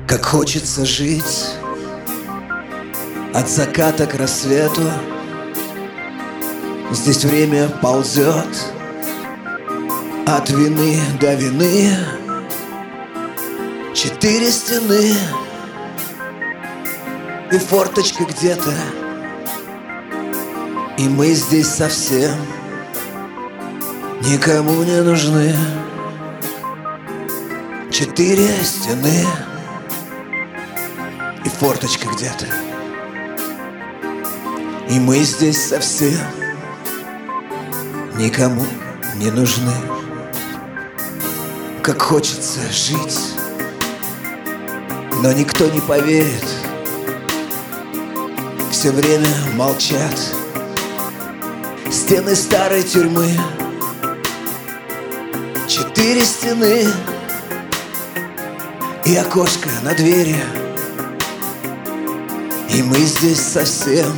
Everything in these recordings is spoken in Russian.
Как хочется жить от заката к рассвету. Здесь время ползет от вины до вины. 4 стены и форточка где-то, и мы здесь совсем никому не нужны. 4 стены и форточка где-то, и мы здесь совсем никому не нужны. Как хочется жить, но никто не поверит. Все время молчат стены старой тюрьмы. 4 стены и окошко на двери, и мы здесь совсем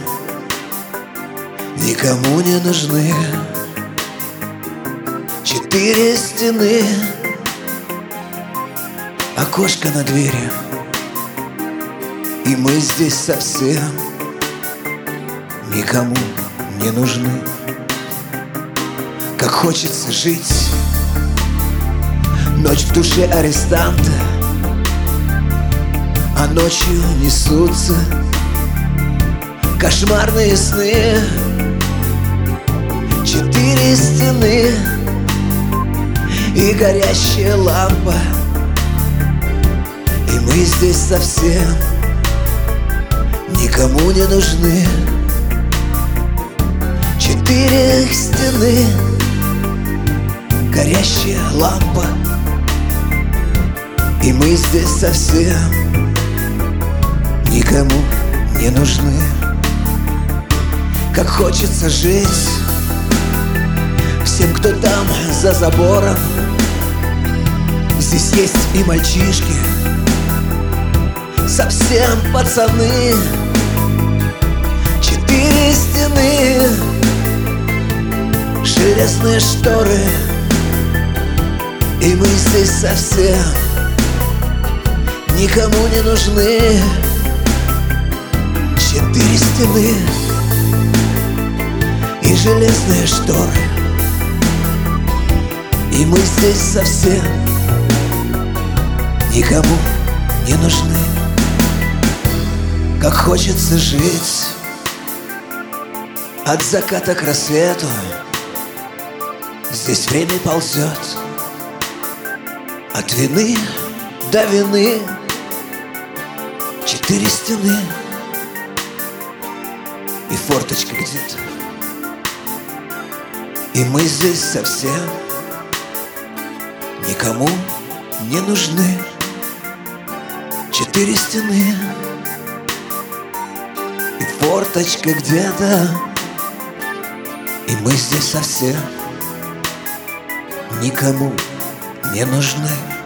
никому не нужны. 4 стены, окошко на двери, и мы здесь совсем никому не нужны. Как хочется жить, ночь в душе арестанта, а ночью несутся кошмарные сны. 4 стены и горящая лампа, и мы здесь совсем никому не нужны. 4 стены, горящая лампа, и мы здесь совсем никому не нужны. Как хочется жить всем, кто там за забором. Здесь есть и мальчишки, совсем пацаны. 4 стены, железные шторы, и мы здесь совсем никому не нужны. 4 стены и железные шторы, и мы здесь совсем никому не нужны. Как хочется жить от заката к рассвету. Здесь время ползет от вины до вины. 4 стены и форточка где-то, и мы здесь совсем никому не нужны. 4 стены и форточка где-то, и мы здесь совсем никому не нужны.